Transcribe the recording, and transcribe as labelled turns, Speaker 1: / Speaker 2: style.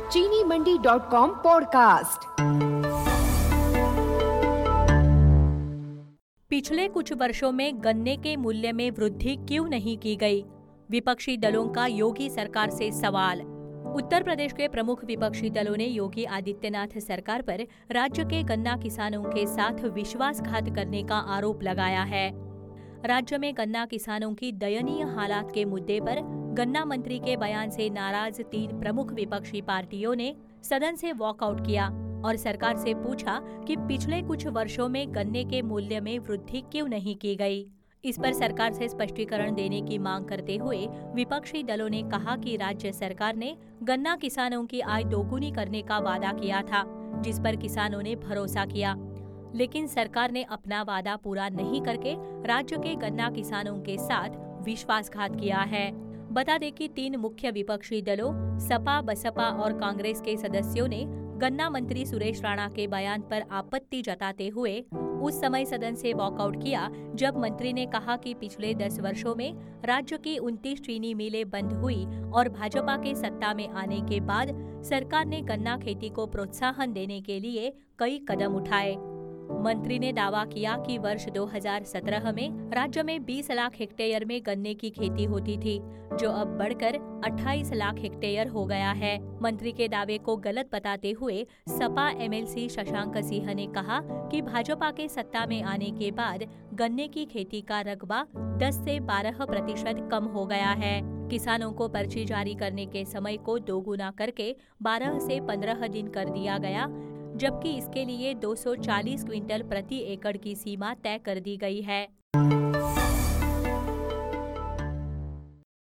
Speaker 1: चीनीमंडी.com podcast.
Speaker 2: पिछले कुछ वर्षों में गन्ने के मूल्य में वृद्धि क्यों नहीं की गई? विपक्षी दलों का योगी सरकार से सवाल। उत्तर प्रदेश के प्रमुख विपक्षी दलों ने योगी आदित्यनाथ सरकार पर राज्य के गन्ना किसानों के साथ विश्वासघात करने का आरोप लगाया है। राज्य में गन्ना किसानों की दयनीय हालात के मुद्दे पर गन्ना मंत्री के बयान से नाराज 3 प्रमुख विपक्षी पार्टियों ने सदन से वॉकआउट किया और सरकार से पूछा कि पिछले कुछ वर्षों में गन्ने के मूल्य में वृद्धि क्यों नहीं की गई। इस पर सरकार से स्पष्टीकरण देने की मांग करते हुए विपक्षी दलों ने कहा कि राज्य सरकार ने गन्ना किसानों की आय दोगुनी करने का वादा किया था, जिस पर किसानों ने भरोसा किया, लेकिन सरकार ने अपना वादा पूरा नहीं करके राज्य के गन्ना किसानों के साथ विश्वासघात किया है। बता दें कि 3 मुख्य विपक्षी दलों सपा, बसपा और कांग्रेस के सदस्यों ने गन्ना मंत्री सुरेश राणा के बयान पर आपत्ति जताते हुए उस समय सदन से वॉकआउट किया जब मंत्री ने कहा कि पिछले 10 वर्षों में राज्य की 29 चीनी मिलें बंद हुई और भाजपा के सत्ता में आने के बाद सरकार ने गन्ना खेती को प्रोत्साहन देने के लिए कई कदम उठाए। मंत्री ने दावा किया कि वर्ष 2017 में राज्य में 20 लाख हेक्टेयर में गन्ने की खेती होती थी, जो अब बढ़कर 28 लाख हेक्टेयर हो गया है। मंत्री के दावे को गलत बताते हुए सपा एमएलसी शशांक सिंह ने कहा कि भाजपा के सत्ता में आने के बाद गन्ने की खेती का रकबा 10 से 12% कम हो गया है। किसानों को पर्ची जारी करने के समय को दोगुना करके 12 से 15 दिन कर दिया गया, जबकि इसके लिए 240 क्विंटल प्रति एकड़ की सीमा तय कर दी गई है।